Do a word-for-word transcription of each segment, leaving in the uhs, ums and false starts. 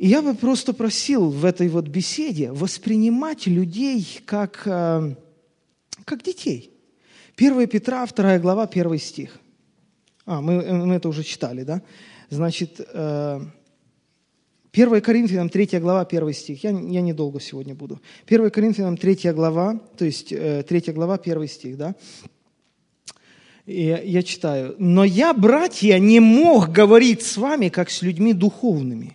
И я бы просто просил в этой вот беседе воспринимать людей как, э, как детей. первое Петра, вторая глава, первый стих. А, мы, мы это уже читали, да? Значит, э, первое Коринфянам, третья глава, первый стих. Я, я недолго сегодня буду. первое Коринфянам, третья глава, то есть э, третья глава, первый стих, да? И я читаю. «Но я, братья, не мог говорить с вами, как с людьми духовными.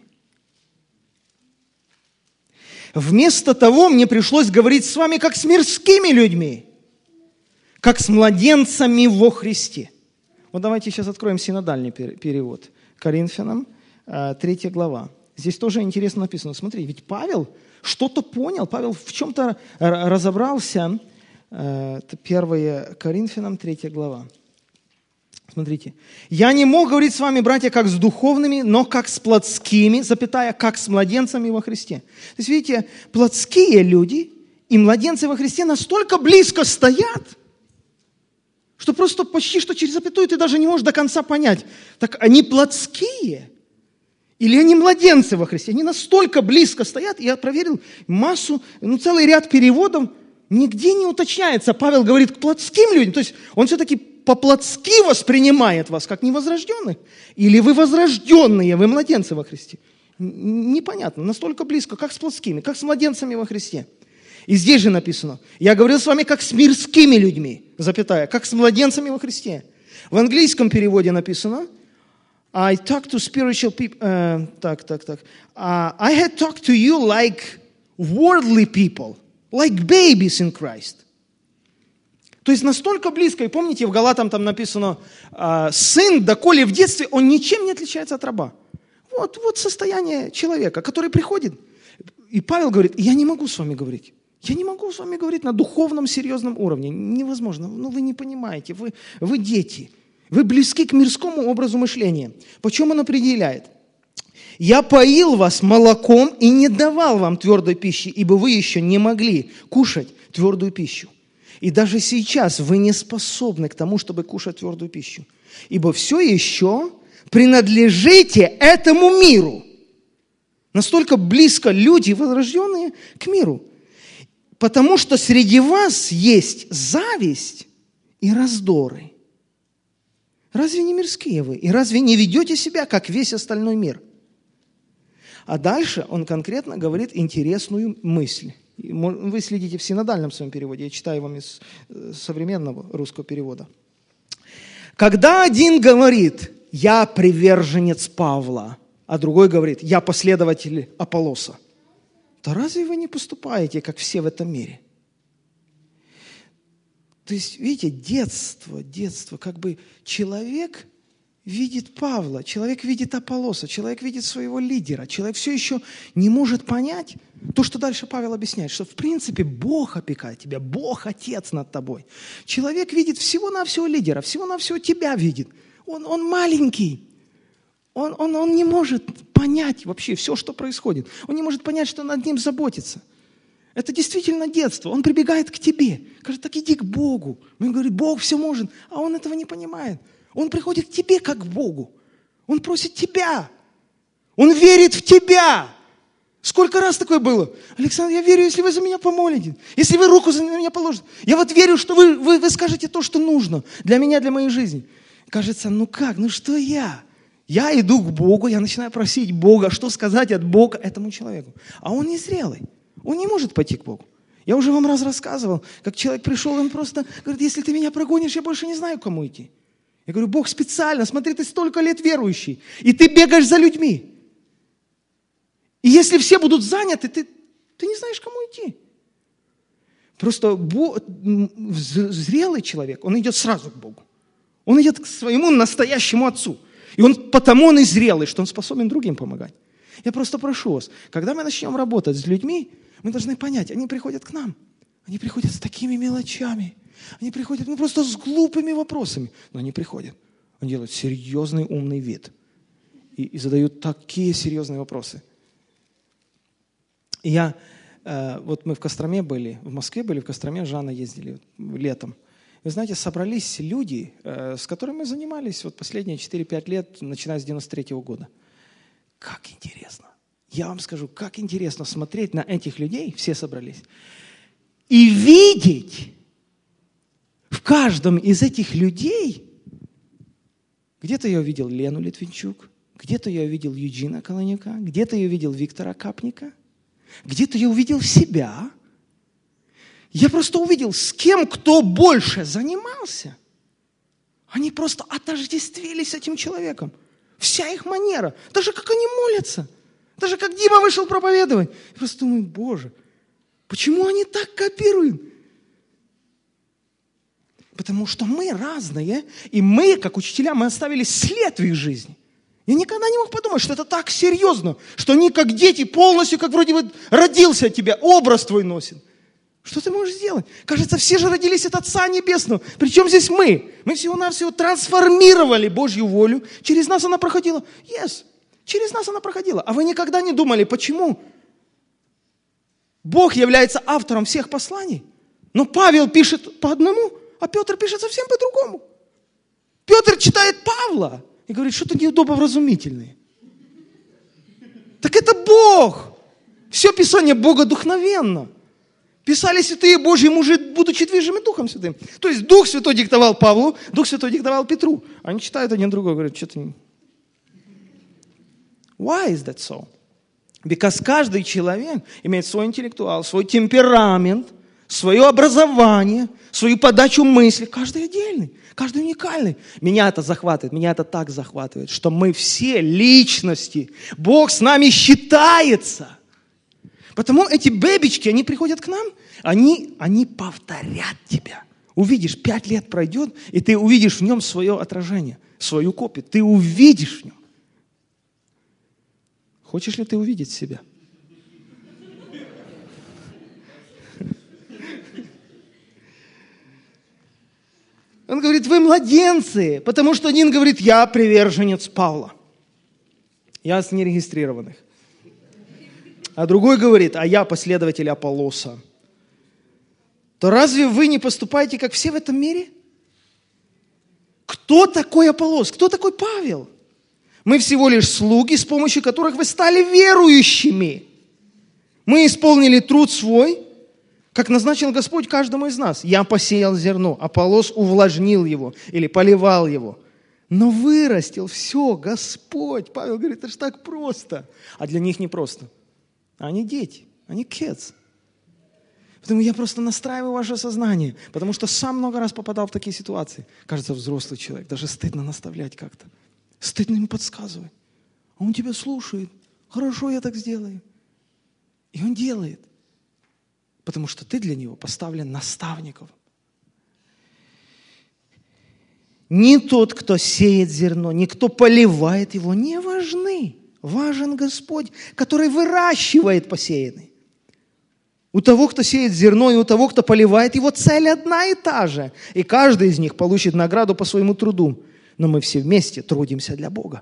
Вместо того мне пришлось говорить с вами, как с мирскими людьми, как с младенцами во Христе». Вот давайте сейчас откроем синодальный перевод. Коринфянам, третья глава. Здесь тоже интересно написано. Смотри, ведь Павел что-то понял, Павел в чем-то разобрался. Это первое Коринфянам, третья глава. Смотрите. «Я не мог говорить с вами, братья, как с духовными, но как с плотскими, запятая, как с младенцами во Христе». То есть, видите, плотские люди и младенцы во Христе настолько близко стоят, что просто почти что через запятую ты даже не можешь до конца понять, так они плотские или они младенцы во Христе. Они настолько близко стоят, я проверил массу, ну, целый ряд переводов, нигде не уточняется. Павел говорит к плотским людям, то есть он все-таки по-плотски воспринимает вас, как невозрожденных. Или вы возрожденные, вы младенцы во Христе. Непонятно, настолько близко, как с плотскими, как с младенцами во Христе. И здесь же написано, я говорил с вами, как с мирскими людьми, запятая, как с младенцами во Христе. В английском переводе написано, I talk to spiritual people, uh, так, так, так, uh, I had talked to you like worldly people, like babies in Christ. То есть настолько близко, и помните, в Галатам там написано, сын, доколе в детстве, он ничем не отличается от раба. Вот, вот состояние человека, который приходит. И Павел говорит, я не могу с вами говорить. Я не могу с вами говорить на духовном, серьезном уровне. Невозможно. Ну, вы не понимаете, вы, вы дети. Вы близки к мирскому образу мышления. Почему он определяет? Я поил вас молоком и не давал вам твердой пищи, ибо вы еще не могли кушать твердую пищу. И даже сейчас вы не способны к тому, чтобы кушать твердую пищу. Ибо все еще принадлежите этому миру. Настолько близко люди, возрожденные, к миру. Потому что среди вас есть зависть и раздоры. Разве не мирские вы? И разве не ведете себя, как весь остальной мир? А дальше он конкретно говорит интересную мысль. Вы следите в синодальном своем переводе, я читаю вам из современного русского перевода. Когда один говорит, я приверженец Павла, а другой говорит, я последователь Аполлоса, то разве вы не поступаете, как все в этом мире? То есть, видите, детство, детство, как бы человек видит Павла, человек видит Аполлоса, человек видит своего лидера, человек все еще не может понять то, что дальше Павел объясняет, что в принципе Бог опекает тебя, Бог Отец над тобой. Человек видит всего-навсего лидера, всего-навсего тебя видит. Он, он маленький, он, он, он не может понять вообще все, что происходит. Он не может понять, что над ним заботится. Это действительно детство. Он прибегает к тебе, говорит, так иди к Богу. Он говорит, Бог все может, а он этого не понимает. Он приходит к тебе, как к Богу. Он просит тебя. Он верит в тебя. Сколько раз такое было? Александр, я верю, если вы за меня помолите, если вы руку за меня положите. Я вот верю, что вы, вы, вы скажете то, что нужно для меня, для моей жизни. Кажется, ну как, ну что я? Я иду к Богу, я начинаю просить Бога, что сказать от Бога этому человеку. А он незрелый. Он не может пойти к Богу. Я уже вам раз рассказывал, как человек пришел, он просто говорит, если ты меня прогонишь, я больше не знаю, к кому идти. Я говорю, Бог специально, смотри, ты столько лет верующий, и ты бегаешь за людьми. И если все будут заняты, ты, ты не знаешь, кому идти. Просто Бог, зрелый человек, он идет сразу к Богу. Он идет к своему настоящему Отцу. И он, потому он и зрелый, что он способен другим помогать. Я просто прошу вас, когда мы начнем работать с людьми, мы должны понять, они приходят к нам, они приходят с такими мелочами. Они приходят, ну просто с глупыми вопросами, но они приходят. Они делают серьезный умный вид и, и задают такие серьезные вопросы. И я, э, вот мы в Костроме были, в Москве были, в Костроме с Жанной ездили летом. Вы знаете, собрались люди, э, с которыми мы занимались вот последние четыре-пять лет, начиная с девяносто третьего года. Как интересно. Я вам скажу, как интересно смотреть на этих людей, все собрались, и видеть в каждом из этих людей, где-то я увидел Лену Литвинчук, где-то я увидел Юджина Колоняка, где-то я увидел Виктора Капника, где-то я увидел себя. Я просто увидел, с кем кто больше занимался. Они просто отождествились с этим человеком. Вся их манера, даже как они молятся, даже как Дима вышел проповедовать. Я просто думаю, Боже, почему они так копируют? Потому что мы разные, и мы, как учителя, мы оставили след в их жизни. Я никогда не мог подумать, что это так серьезно, что они как дети полностью, как вроде бы родился от тебя, образ твой носит. Что ты можешь сделать? Кажется, все же родились от Отца Небесного. Причем здесь мы? Мы всего-навсего трансформировали Божью волю. Через нас она проходила. Yes, через нас она проходила. А вы никогда не думали, почему? Бог является автором всех посланий. Но Павел пишет по одному, а Петр пишет совсем по-другому. Петр читает Павла и говорит, что-то неудобовразумительное. Так это Бог. Все Писание богодухновенно. Писали святые Божьи мужи, будучи движимы Духом Святым. То есть Дух Святой диктовал Павлу, Дух Святой диктовал Петру. Они читают один другой, говорят, что-то не... Why is that so? Because каждый человек имеет свой интеллектуал, свой темперамент, свое образование, свою подачу мысли. Каждый отдельный, каждый уникальный. Меня это захватывает, меня это так захватывает, что мы все личности. Бог с нами считается. Потому эти бэбички, они приходят к нам, они, они повторят тебя. Увидишь, пять лет пройдет, и ты увидишь в нем свое отражение, свою копию. Ты увидишь в нем. Хочешь ли ты увидеть себя? Он говорит, вы младенцы, потому что один говорит, я приверженец Павла. Я с нерегистрированных. А другой говорит, а я последователь Аполлоса. То разве вы не поступаете, как все в этом мире? Кто такой Аполлос? Кто такой Павел? Мы всего лишь слуги, с помощью которых вы стали верующими. Мы исполнили труд свой, как назначил Господь каждому из нас. Я посеял зерно, Аполлос увлажнил его или поливал его. Но вырастил все Господь. Павел говорит, это же так просто. А для них не просто. Они дети, они kids. Поэтому я просто настраиваю ваше сознание, потому что сам много раз попадал в такие ситуации. Кажется, взрослый человек, даже стыдно наставлять как-то. Стыдно ему подсказывать. А он тебя слушает. Хорошо, я так сделаю. И он делает. Потому что ты для него поставлен наставником. Ни тот, кто сеет зерно, ни кто поливает его, не важны. Важен Господь, который выращивает посеянный. У того, кто сеет зерно, и у того, кто поливает, его цель одна и та же. И каждый из них получит награду по своему труду. Но мы все вместе трудимся для Бога.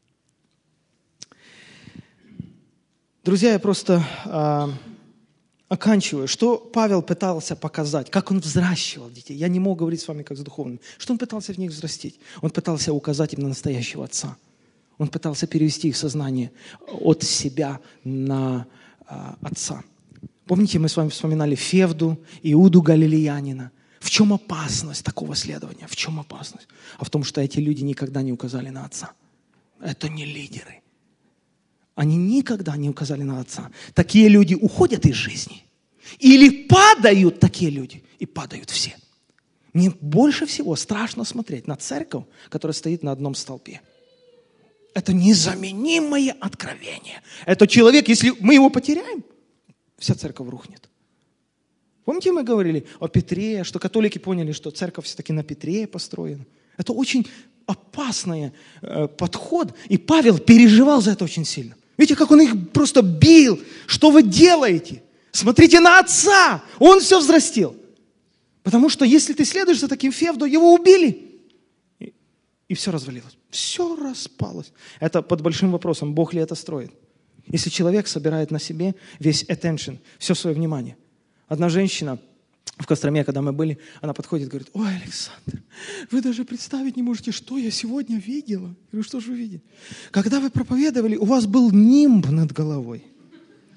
Друзья, я просто а, оканчиваю. Что Павел пытался показать, как он взращивал детей. Я не мог говорить с вами как с духовным. Что он пытался в них взрастить? Он пытался указать им на настоящего отца. Он пытался перевести их сознание от себя на а, отца. Помните, мы с вами вспоминали Февду, Иуду Галилеянина. В чем опасность такого следования? В чем опасность? А в том, что эти люди никогда не указали на отца. Это не лидеры. Они никогда не указали на отца. Такие люди уходят из жизни. Или падают такие люди, и падают все. Мне больше всего страшно смотреть на церковь, которая стоит на одном столпе. Это незаменимое откровение. Это человек, если мы его потеряем, вся церковь рухнет. Помните, мы говорили о Петре, что католики поняли, что церковь все-таки на Петре построена. Это очень опасный э, подход, и Павел переживал за это очень сильно. Видите, как он их просто бил. Что вы делаете? Смотрите на отца, он все взрастил. Потому что если ты следуешь за таким Февдо, его убили. И, и все развалилось. Все распалось. Это под большим вопросом, Бог ли это строит. Если человек собирает на себе весь attention, все свое внимание. Одна женщина в Костроме, когда мы были, она подходит и говорит, ой, Александр, вы даже представить не можете, что я сегодня видела. Я говорю, что же вы видели? Когда вы проповедовали, у вас был нимб над головой.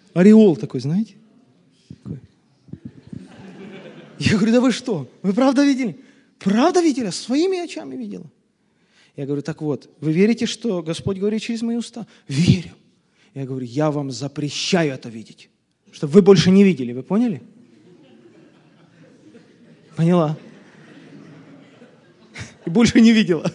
ореол такой, знаете? Такой. Я говорю, да вы что? Вы правда видели? Правда видели? Своими очами видела. Я говорю, так вот, вы верите, что Господь говорит через мои уста? Верю. Я говорю, я вам запрещаю это видеть, чтобы вы больше не видели. Вы поняли? Поняла. И больше не видела.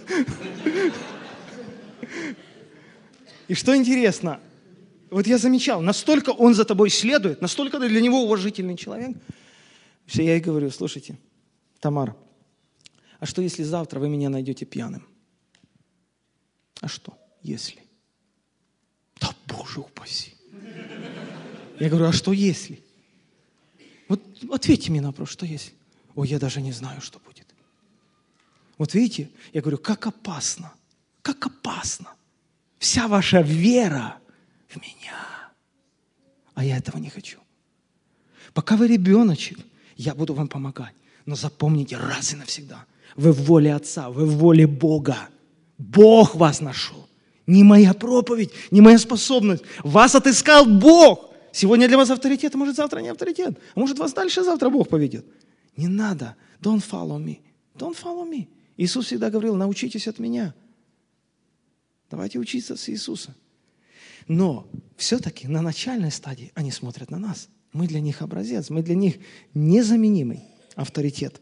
И что интересно, вот я замечал, настолько он за тобой следует, настолько ты для него уважительный человек. Все, я ей говорю, слушайте, Тамара, а что если завтра вы меня найдете пьяным? А что, если? Да, Боже упаси. Я говорю, а что если? Вот ответьте мне на вопрос, что если? Ой, я даже не знаю, что будет. Вот видите, я говорю, как опасно, как опасно. Вся ваша вера в меня. А я этого не хочу. Пока вы ребеночек, я буду вам помогать. Но запомните раз и навсегда. Вы в воле Отца, вы в воле Бога. Бог вас нашел. Не моя проповедь, не моя способность. Вас отыскал Бог. Сегодня для вас авторитет, а может завтра не авторитет. А может вас дальше завтра Бог поведет. Не надо. Don't follow me. Don't follow me. Иисус всегда говорил, научитесь от меня. Давайте учиться с Иисуса. Но все-таки на начальной стадии они смотрят на нас. Мы для них образец, мы для них незаменимый авторитет.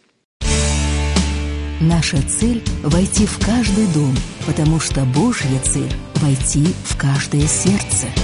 Наша цель – войти в каждый дом, потому что Божья цель – войти в каждое сердце.